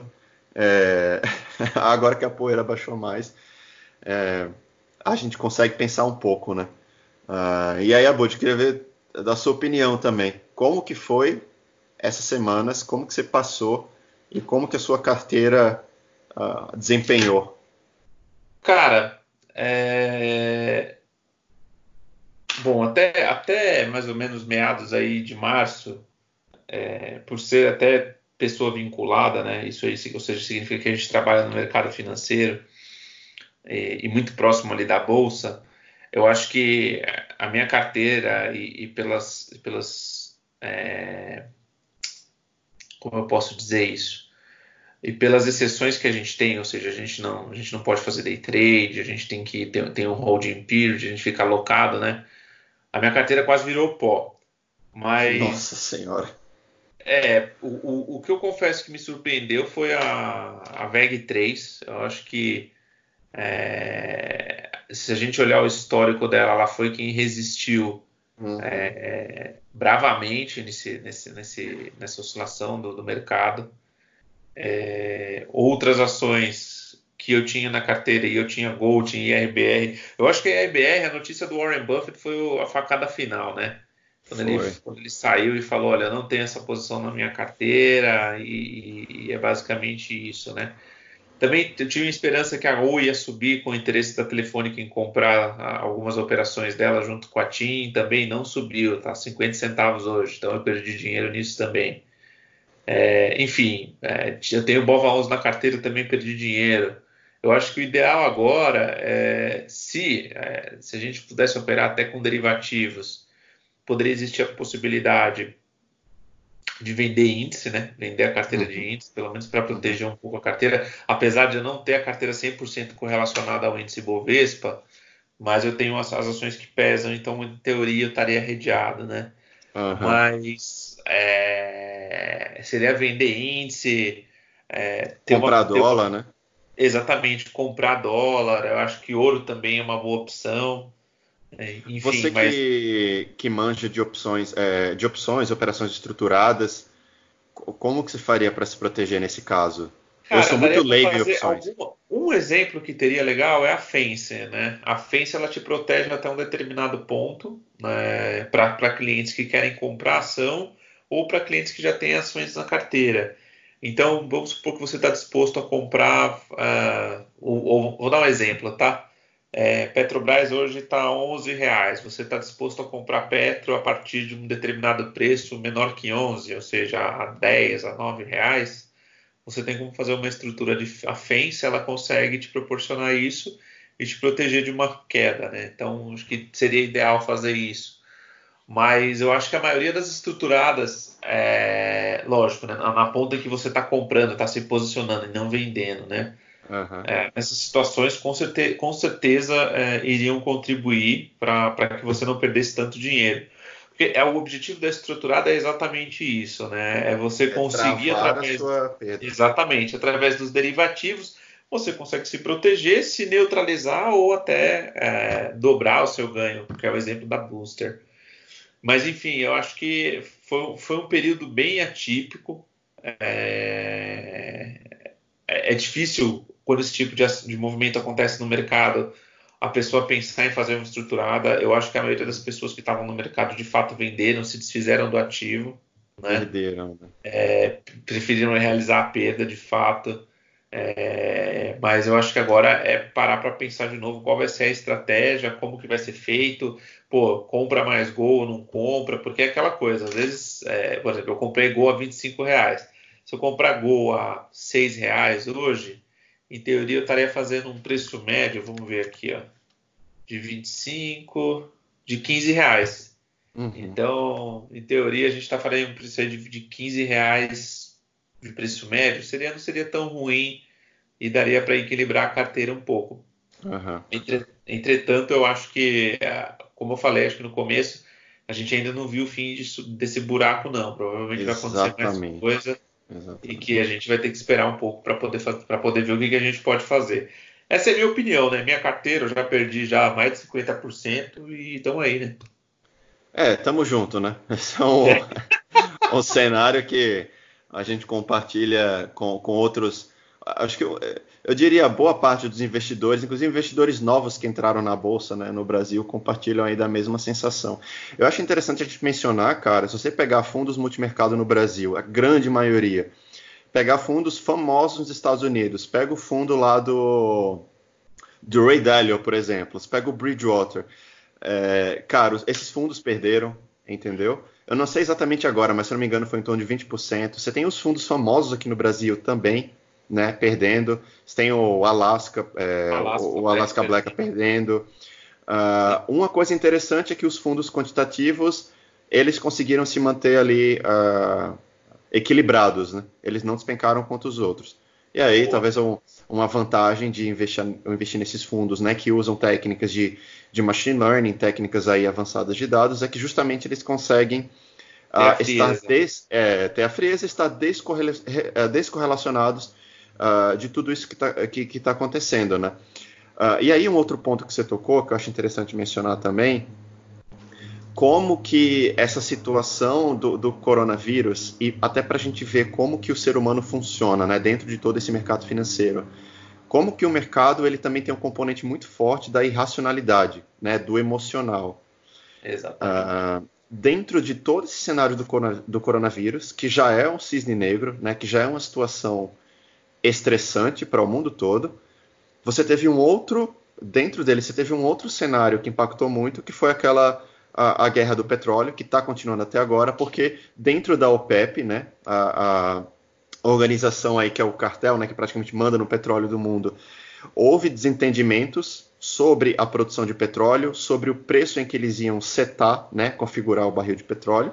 É... Agora que a poeira baixou mais, é... a gente consegue pensar um pouco, né? Uh, e aí, Abud, queria ver da sua opinião também. Como que foi essas semanas, como que você passou e como que a sua carteira uh, desempenhou? Cara, é... bom, até, até mais ou menos meados aí de março, é, por ser até pessoa vinculada, né? Isso aí, ou seja, significa que a gente trabalha no mercado financeiro e, e muito próximo ali da bolsa. Eu acho que a minha carteira e, e pelas, pelas é, como eu posso dizer isso? E pelas exceções que a gente tem, ou seja, a gente não, a gente não pode fazer day trade, a gente tem que ter, ter um holding period, a gente fica alocado, né? A minha carteira quase virou pó. Nossa Mas Senhora. é, o, o, o que eu confesso que me surpreendeu foi a, a veg três. Eu acho que é, se a gente olhar o histórico dela, ela foi quem resistiu Uhum. é, bravamente nesse, nesse, nesse, nessa oscilação do, do mercado. É, outras ações que eu tinha na carteira, e eu tinha Gold, tinha I R B R. Eu acho que a I R B R, a notícia do Warren Buffett foi o- a facada final, né? Quando ele, Foi. quando ele saiu e falou, olha, não tenho essa posição na minha carteira, e, e é basicamente isso, né? Também eu tinha esperança que a Oi ia subir com o interesse da Telefônica em comprar ah, algumas operações dela junto com a TIM, também não subiu, tá cinquenta centavos hoje, então eu perdi dinheiro nisso também. É, enfim, é, eu tenho Bova onze na carteira, também perdi dinheiro. Eu acho que o ideal agora é, se, é, se a gente pudesse operar até com derivativos, poderia existir a possibilidade de vender índice, né? Vender a carteira de Uhum. índice, pelo menos para Uhum. proteger um pouco a carteira, apesar de eu não ter a carteira cem por cento correlacionada ao índice Bovespa, mas eu tenho as, as ações que pesam, então em teoria eu estaria redeado, né? Uhum. Mas é, seria vender índice, é, ter uma, Comprar ter uma- dólar, né? exatamente comprar dólar. Eu acho que ouro também é uma boa opção. É, enfim, Você mas que, que manja de opções, é, de opções, operações estruturadas, co- como que você faria para se proteger nesse caso? Eu cara, sou muito daria para leigo em fazer opções. alguma. Um exemplo que teria legal é a Fence, né? A Fence ela te protege até um determinado ponto, né? Para clientes que querem comprar ação ou para clientes que já têm ações na carteira. Então, vamos supor que você está disposto a comprar. ah, ou- ou- vou dar um exemplo, tá? É, Petrobras hoje está onze reais. Você está disposto a comprar Petro a partir de um determinado preço menor que onze, ou seja, a dez, a nove reais. Você tem como fazer uma estrutura de a Fence, ela consegue te proporcionar isso e te proteger de uma queda, né? Então, acho que seria ideal fazer isso. Mas eu acho que a maioria das estruturadas, é, lógico, né, na, na ponta em que você está comprando, está se posicionando e não vendendo, né? Aham. É, nessas situações, com, certe com certeza, é, iriam contribuir para que você não perdesse tanto dinheiro. Porque é, o objetivo da estruturada é exatamente isso, né? É você É conseguir, travar a através, sua perda. exatamente, através dos derivativos, você consegue se proteger, se neutralizar ou até é, dobrar o seu ganho, que é o exemplo da Booster. Mas, enfim, eu acho que foi, foi um período bem atípico. É, é, é difícil, quando esse tipo de, de movimento acontece no mercado, a pessoa pensar em fazer uma estruturada. Eu acho que a maioria das pessoas que estavam no mercado de fato venderam, se desfizeram do ativo, né? Perderam, né? É, preferiram realizar a perda de fato. É, mas eu acho que agora é parar para pensar de novo qual vai ser a estratégia, como que vai ser feito. Pô, compra mais Gol ou não compra? Porque é aquela coisa, às vezes, é, por exemplo, eu comprei Gol a vinte e cinco reais. Se eu comprar Gol a seis reais hoje, em teoria eu estaria fazendo um preço médio, vamos ver aqui, ó, de vinte e cinco, de quinze reais. Uhum. Então, em teoria, a gente está falando de um preço aí de, de quinze reais de preço médio, seria, não seria tão ruim e daria para equilibrar a carteira um pouco. Aham. Entre- entretanto, eu acho que, ah, como eu falei, acho que no começo, a gente ainda não viu o fim disso- desse buraco, não. Provavelmente vai acontecer mais Exatamente. coisa e que a Exatamente. gente vai ter que esperar um pouco para poder, para poder ver o que, que a gente pode fazer. Essa é a minha opinião, né? Minha carteira eu já perdi já mais de cinquenta por cento e estão aí, né? É, tamo junto, né? Esse é um, um cenário que a gente compartilha com, com outros. Acho que eu, eu diria boa parte dos investidores, inclusive investidores novos que entraram na bolsa, né, no Brasil, compartilham aí da mesma sensação. Eu acho interessante a gente mencionar, cara, se você pegar fundos multimercado no Brasil, a grande maioria, pegar fundos famosos nos Estados Unidos, pega o fundo lá do, do Ray Dalio, por exemplo, você pega o Bridgewater. É, cara, esses fundos perderam, entendeu? Eu não sei exatamente agora, mas se não me engano foi em torno de vinte por cento. Você tem os fundos famosos aqui no Brasil também, né, perdendo. Você tem o Alaska, é, Alasca o Black Alaska Black perdendo. perdendo. Uh, uma coisa interessante é que os fundos quantitativos, eles conseguiram se manter ali uh, equilibrados, né? Eles não despencaram quanto os outros. E aí, Boa. talvez um, uma vantagem de investir, investir nesses fundos, né, que usam técnicas de, de machine learning, técnicas aí avançadas de dados, é que justamente eles conseguem Ter a uh, estar frieza. des, é, ter a frieza, estar descorrela, descorrelacionados uh, de tudo isso que está que, que tá acontecendo, né? Uh, e aí um outro ponto que você tocou, que eu acho interessante mencionar também, como que essa situação do, do coronavírus, e até para a gente ver como que o ser humano funciona, né, dentro de todo esse mercado financeiro, como que o mercado ele também tem um componente muito forte da irracionalidade, né, do emocional. Exatamente. Uh, dentro de todo esse cenário do, do coronavírus, que já é um cisne negro, né, que já é uma situação estressante para o mundo todo, você teve um outro, dentro dele, você teve um outro cenário que impactou muito, que foi aquela a, a guerra do petróleo, que está continuando até agora, porque dentro da OPEP, né, a, a organização aí que é o cartel, né, que praticamente manda no petróleo do mundo, houve desentendimentos sobre a produção de petróleo, sobre o preço em que eles iam setar, né, configurar o barril de petróleo.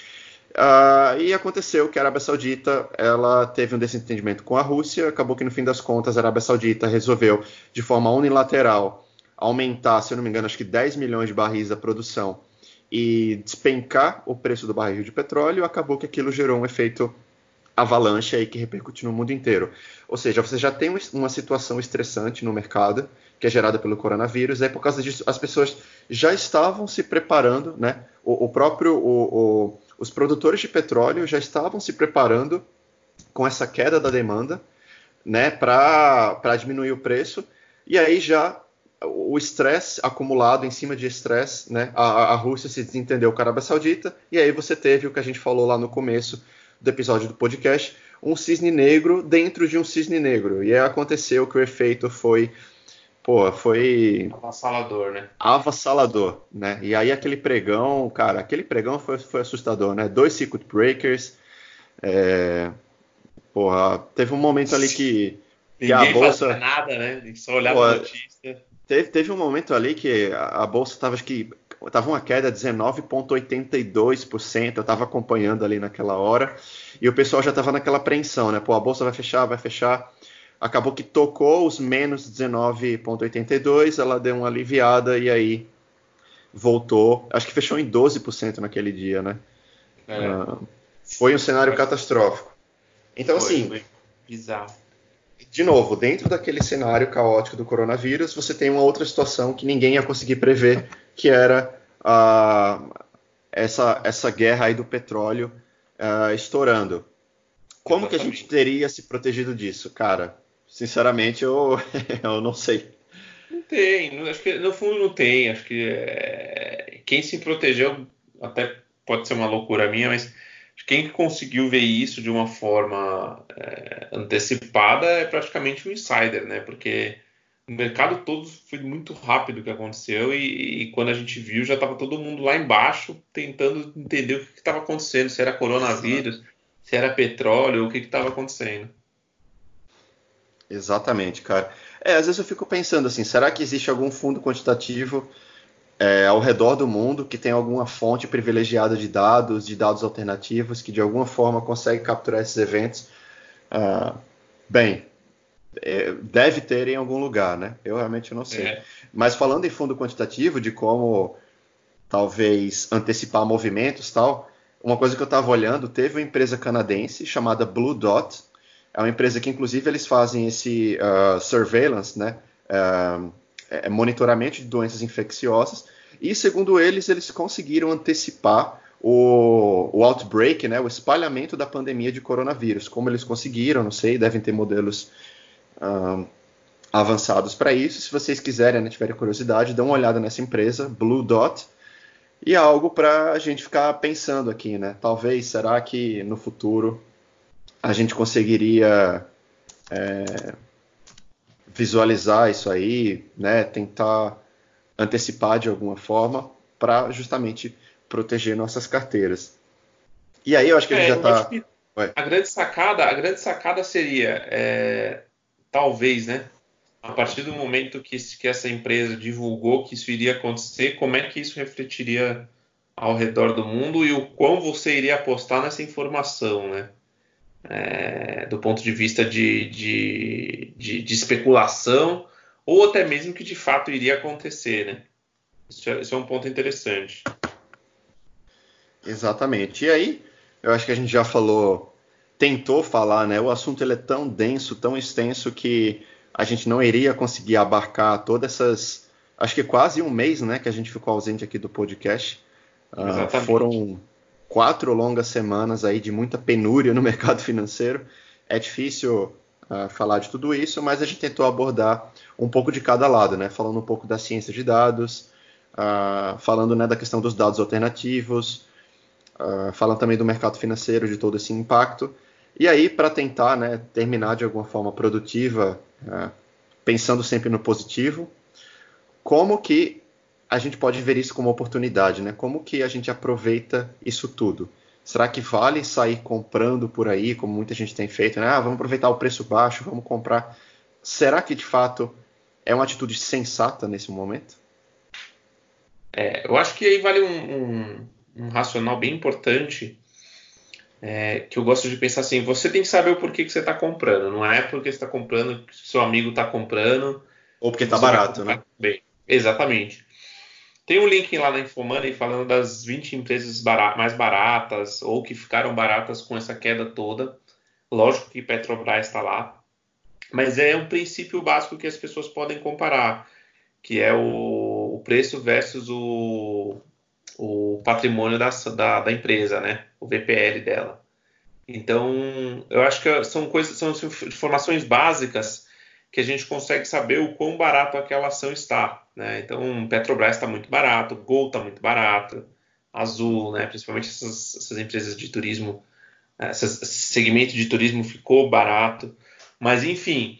Uh, e aconteceu que a Arábia Saudita ela teve um desentendimento com a Rússia, acabou que no fim das contas a Arábia Saudita resolveu de forma unilateral aumentar, se eu não me engano, acho que dez milhões de barris da produção e despencar o preço do barril de petróleo, acabou que aquilo gerou um efeito avalanche aí que repercute no mundo inteiro. Ou seja, você já tem uma situação estressante no mercado, que é gerada pelo coronavírus, e aí por causa disso as pessoas já estavam se preparando, né? O, o próprio, o, o, os produtores de petróleo já estavam se preparando com essa queda da demanda, né, para diminuir o preço, e aí já o estresse acumulado em cima de estresse, né, a, a Rússia se desentendeu com a Arábia Saudita, e aí você teve o que a gente falou lá no começo do episódio do podcast, um cisne negro dentro de um cisne negro, e aí aconteceu que o efeito foi, pô, foi... avassalador, né? avassalador, né, e aí aquele pregão, cara, aquele pregão foi, foi assustador, né, dois circuit breakers, é... Porra, teve um momento ali que, que a Ninguém bolsa... fazia nada, né? Só olhava Pô, a notícia. teve, teve um momento ali que a, a bolsa estava, acho que, tava uma queda de dezenove vírgula oitenta e dois por cento, eu estava acompanhando ali naquela hora, e o pessoal já estava naquela apreensão, né? Pô, a bolsa vai fechar, vai fechar. Acabou que tocou os menos dezenove vírgula oitenta e dois, ela deu uma aliviada e aí voltou. Acho que fechou em doze por cento naquele dia, né? É, Uh, foi um cenário catastrófico. Então, foi, assim, foi bizarro. de novo, dentro daquele cenário caótico do coronavírus, você tem uma outra situação que ninguém ia conseguir prever, que era uh, essa, essa guerra aí do petróleo uh, estourando. Como Exatamente. Que a gente teria se protegido disso? Cara, sinceramente, eu, eu não sei. Não tem, acho que no fundo não tem. Acho que é, quem se protegeu, até pode ser uma loucura minha, mas quem conseguiu ver isso de uma forma é, antecipada é praticamente um insider, né? Porque o mercado todo foi muito rápido o que aconteceu e, e quando a gente viu já estava todo mundo lá embaixo tentando entender o que estava acontecendo, se era coronavírus, se era petróleo, o que estava acontecendo. Exatamente, cara. É, às vezes eu fico pensando assim, será que existe algum fundo quantitativo é, ao redor do mundo que tem alguma fonte privilegiada de dados, de dados alternativos, que de alguma forma consegue capturar esses eventos? Uh, bem, é, deve ter em algum lugar, né? Eu realmente não sei. É. Mas falando em fundo quantitativo, de como talvez antecipar movimentos e tal, uma coisa que eu estava olhando, teve uma empresa canadense chamada Blue Dot, é uma empresa que inclusive eles fazem esse uh, surveillance, né? Uh, é, monitoramento de doenças infecciosas, e segundo eles, eles conseguiram antecipar o, o outbreak, né? O espalhamento da pandemia de coronavírus. Como eles conseguiram, não sei, devem ter modelos uh, avançados para isso. Se vocês quiserem, né, tiverem curiosidade, dão uma olhada nessa empresa, Blue Dot, e é algo para a gente ficar pensando aqui, né? Talvez, será que no futuro a gente conseguiria é, visualizar isso aí, né? Tentar antecipar de alguma forma para justamente proteger nossas carteiras. E aí eu acho que a gente é, já está... A grande sacada, a grande sacada seria, é, talvez, né? A partir do momento que, que essa empresa divulgou que isso iria acontecer, como é que isso refletiria ao redor do mundo e o quão você iria apostar nessa informação, né? É, do ponto de vista de, de, de, de especulação ou até mesmo que de fato iria acontecer, né? Isso é, isso é um ponto interessante. Exatamente. E aí, eu acho que a gente já falou, tentou falar, né? O assunto ele é tão denso, tão extenso que a gente não iria conseguir abarcar todas essas... Acho que quase um mês, né, que a gente ficou ausente aqui do podcast. Uh, foram quatro longas semanas aí de muita penúria no mercado financeiro. É difícil uh, falar de tudo isso, mas a gente tentou abordar um pouco de cada lado, né? Falando um pouco da ciência de dados, uh, falando, né, da questão dos dados alternativos, uh, falando também do mercado financeiro, de todo esse impacto. E aí, para tentar, né, terminar de alguma forma produtiva, uh, pensando sempre no positivo, como que a gente pode ver isso como oportunidade, né? Como que a gente aproveita isso tudo? Será que vale sair comprando por aí, como muita gente tem feito, né? Ah, vamos aproveitar o preço baixo, vamos comprar. Será que, de fato, é uma atitude sensata nesse momento? É, eu acho que aí vale um, um, um racional bem importante, é, que eu gosto de pensar assim, você tem que saber o porquê que você está comprando, não é porque você está comprando que seu amigo está comprando... Ou porque está barato, né? Bem, exatamente. Tem um link lá na Infomoney falando das vinte empresas barat- mais baratas ou que ficaram baratas com essa queda toda. Lógico que Petrobras está lá, mas é um princípio básico que as pessoas podem comparar, que é o, o preço versus o, o patrimônio da, da, da empresa, né? O V P L dela. Então, eu acho que são coisas, são informações básicas que a gente consegue saber o quão barato aquela ação está, né? Então, Petrobras está muito barato, Gol está muito barato, Azul, né? Principalmente essas, essas empresas de turismo, esse segmento de turismo ficou barato. Mas, enfim,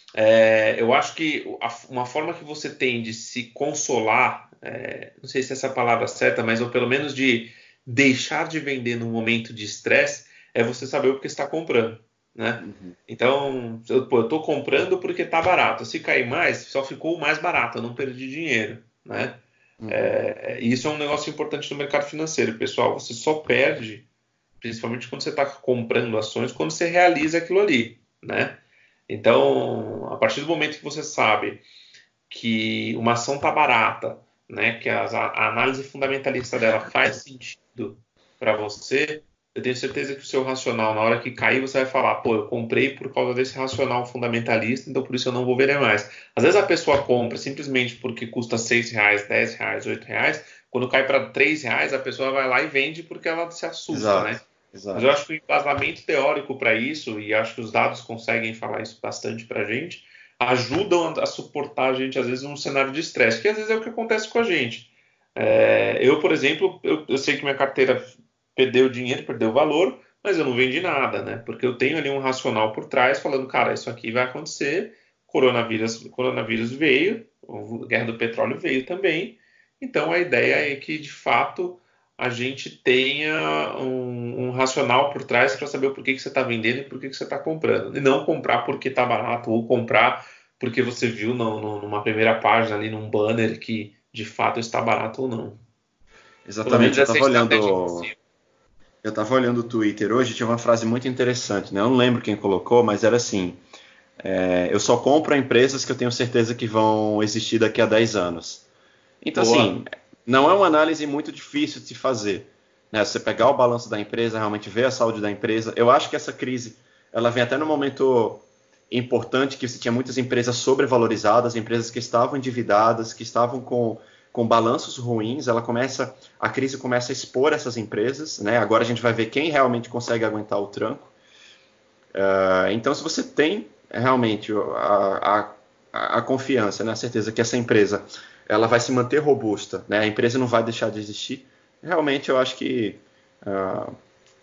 é, eu acho que uma forma que você tem de se consolar, é, não sei se essa é a palavra certa, mas ou pelo menos de deixar de vender num momento de estresse, é você saber o que está comprando, né? Uhum. Então, eu, pô, eu tô comprando porque tá barato. Se cair mais, só ficou mais barato, eu não perdi dinheiro, né? Uhum. É, e isso é um negócio importante no mercado financeiro, pessoal. Você só perde, principalmente quando você está comprando ações, quando você realiza aquilo ali, né? Então, a partir do momento que você sabe que uma ação está barata, né, que a, a análise fundamentalista dela faz sentido para você, eu tenho certeza que o seu racional, na hora que cair, você vai falar, pô, eu comprei por causa desse racional fundamentalista, então por isso eu não vou vender mais. Às vezes a pessoa compra simplesmente porque custa seis reais, dez reais, oito reais, quando cai para três reais, a pessoa vai lá e vende porque ela se assusta, Exato, né? Mas eu exato. acho que o embasamento teórico para isso, e acho que os dados conseguem falar isso bastante para a gente, ajudam a suportar a gente, às vezes, num cenário de estresse, que às vezes é o que acontece com a gente. É, eu, por exemplo, eu, eu sei que minha carteira perdeu dinheiro, perdeu valor, mas eu não vendi nada, né? Porque eu tenho ali um racional por trás falando, cara, isso aqui vai acontecer, coronavírus, coronavírus veio, a guerra do petróleo veio também, então a ideia é que, de fato, a gente tenha um, um racional por trás para saber o porquê que você está vendendo e por que que você está comprando. E não comprar porque está barato ou comprar porque você viu no, no, numa primeira página ali, num banner que de fato está barato ou não. Pelo menos Exatamente. Eu essa é estava a estratégia que eu olhando, sigo. eu estava olhando o Twitter hoje, tinha uma frase muito interessante, né? Eu não lembro quem colocou, mas era assim: é, eu só compro empresas que eu tenho certeza que vão existir daqui a dez anos. Então, assim, Boa. não é uma análise muito difícil de se fazer, né? Você pegar o balanço da empresa, realmente ver a saúde da empresa. Eu acho que essa crise, ela vem até no momento importante que você tinha muitas empresas sobrevalorizadas, empresas que estavam endividadas, que estavam com, com balanços ruins. Ela começa, a crise começa a expor essas empresas, né? Agora a gente vai ver quem realmente consegue aguentar o tranco. Uh, então, se você tem realmente a, a, a confiança, né, a certeza que essa empresa ela vai se manter robusta, né, a empresa não vai deixar de existir, realmente eu acho que uh,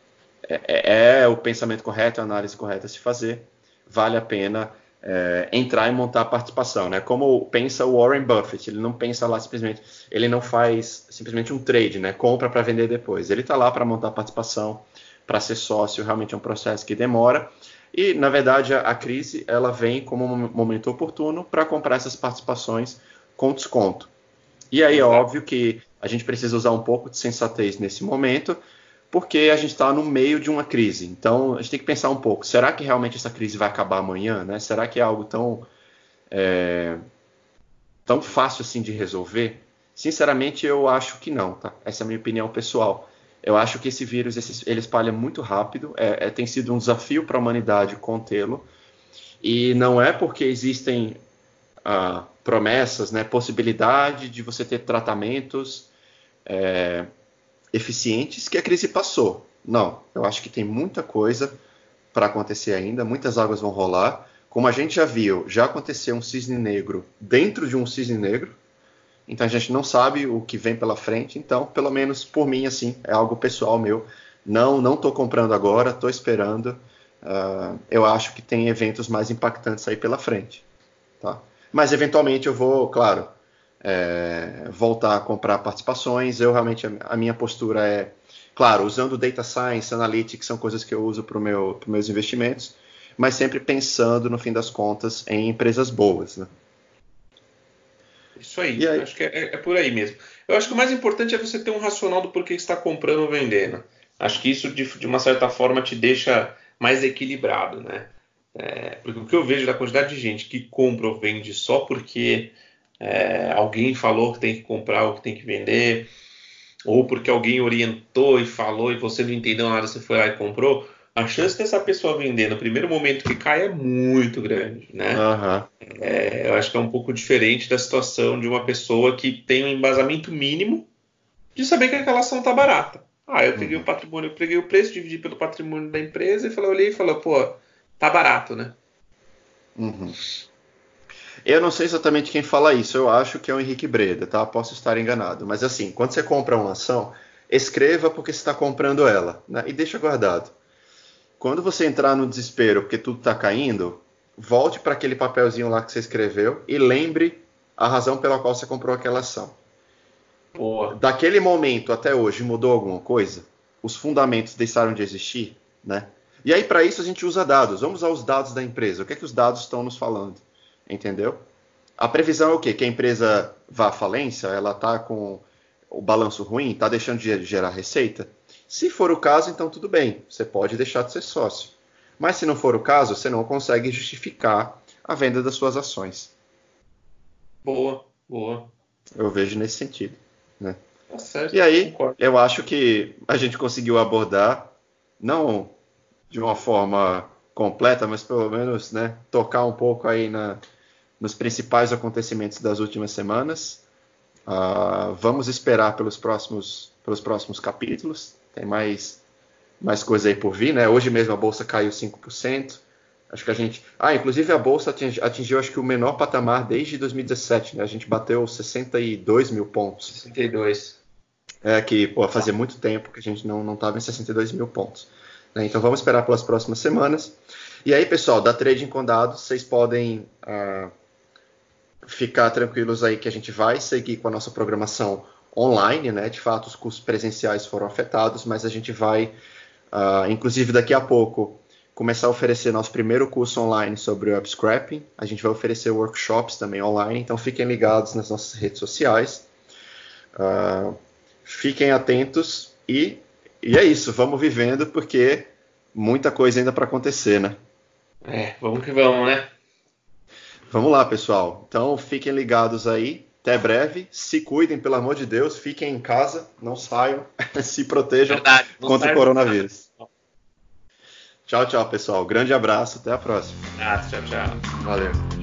é, é o pensamento correto, a análise correta a se fazer. Vale a pena é, entrar e montar a participação, né? Como pensa o Warren Buffett, ele não pensa lá simplesmente, ele não faz simplesmente um trade, né? Compra para vender depois. Ele está lá para montar a participação, para ser sócio, realmente é um processo que demora. E na verdade a, a crise ela vem como um momento oportuno para comprar essas participações com desconto. E aí é Exato. óbvio que a gente precisa usar um pouco de sensatez nesse momento, porque a gente está no meio de uma crise. Então a gente tem que pensar um pouco: será que realmente essa crise vai acabar amanhã? Né? Será que é algo tão, é, tão fácil assim de resolver? Sinceramente, eu acho que não. Tá? Essa é a minha opinião pessoal. Eu acho que esse vírus esse, ele espalha muito rápido. É, é, tem sido um desafio para a humanidade contê-lo. E não é porque existem ah, promessas, né, possibilidade de você ter tratamentos é, eficientes que a crise passou. Não, eu acho que tem muita coisa para acontecer ainda, muitas águas vão rolar. Como a gente já viu, já aconteceu um cisne negro dentro de um cisne negro, então a gente não sabe o que vem pela frente. Então, pelo menos por mim, assim, é algo pessoal meu. Não, não estou comprando agora, estou esperando. Uh, eu acho que tem eventos mais impactantes aí pela frente, tá? Mas eventualmente eu vou, claro, é, voltar a comprar participações. Eu realmente, a minha postura é, claro, usando data science, analytics, são coisas que eu uso para meu, os meus investimentos, mas sempre pensando, no fim das contas, em empresas boas, né? Isso E aí. aí, Acho que é, é por aí mesmo. Eu acho que o mais importante é você ter um racional do porquê está comprando ou vendendo. Acho que isso, de, de uma certa forma, te deixa mais equilibrado, né? É, porque o que eu vejo da quantidade de gente que compra ou vende só porque é, alguém falou que tem que comprar ou que tem que vender, ou porque alguém orientou e falou e você não entendeu nada, você foi lá e comprou. a chance dessa pessoa vender no primeiro momento que cai é muito grande, né? Uhum. É, eu acho que é um pouco diferente da situação de uma pessoa que tem um embasamento mínimo de saber que aquela ação tá barata. Ah, eu peguei Uhum. o patrimônio, eu peguei o preço, dividi pelo patrimônio da empresa e falei, olhei e falei, pô, tá barato, né? Uhum. Eu não sei exatamente quem fala isso, eu acho que é o Henrique Breda, tá? Posso estar enganado. Mas assim, quando você compra uma ação, escreva porque você está comprando ela, né? E deixa guardado. Quando você entrar no desespero porque tudo está caindo, volte para aquele papelzinho lá que você escreveu e lembre a razão pela qual você comprou aquela ação. Boa. Daquele momento até hoje mudou alguma coisa? Os fundamentos deixaram de existir, né? E aí para isso a gente usa dados. Vamos usar os dados da empresa. O que é que os dados estão nos falando? Entendeu? A previsão é o quê? Que a empresa vá à falência? Ela está com o balanço ruim? Está deixando de gerar receita? Se for o caso, então tudo bem. Você pode deixar de ser sócio. Mas se não for o caso, você não consegue justificar a venda das suas ações. Boa, boa. Eu vejo nesse sentido, né? Tá certo, E aí, concordo. eu acho que a gente conseguiu abordar, não de uma forma completa, mas pelo menos, né, tocar um pouco aí na, nos principais acontecimentos das últimas semanas. Uh, vamos esperar pelos próximos, pelos próximos capítulos. Tem mais, mais coisa aí por vir, né? Hoje mesmo a bolsa caiu cinco por cento. Acho que a gente. Ah, inclusive a bolsa atingiu, atingiu acho que o menor patamar desde dois mil e dezessete, né? A gente bateu sessenta e dois mil pontos. sessenta e dois. É que, pô, fazia muito tempo que a gente não estava em sessenta e dois mil pontos. Né? Então vamos esperar pelas próximas semanas. E aí, pessoal, da Trading com Dados, vocês podem uh, ficar tranquilos aí que a gente vai seguir com a nossa programação online, né? De fato, os cursos presenciais foram afetados, mas a gente vai, uh, inclusive daqui a pouco, começar a oferecer nosso primeiro curso online sobre o upscrapping. A gente vai oferecer workshops também online, então fiquem ligados nas nossas redes sociais. Uh, fiquem atentos e, e é isso, vamos vivendo porque muita coisa ainda para acontecer, né? É, vamos que vamos, né? Vamos lá, pessoal. Então fiquem ligados aí. Até breve. Se cuidem, pelo amor de Deus. Fiquem em casa, não saiam, se protejam Verdade, não contra o serve coronavírus. Tchau, tchau, pessoal. Grande abraço. Até a próxima. Ah, tchau, tchau. Valeu.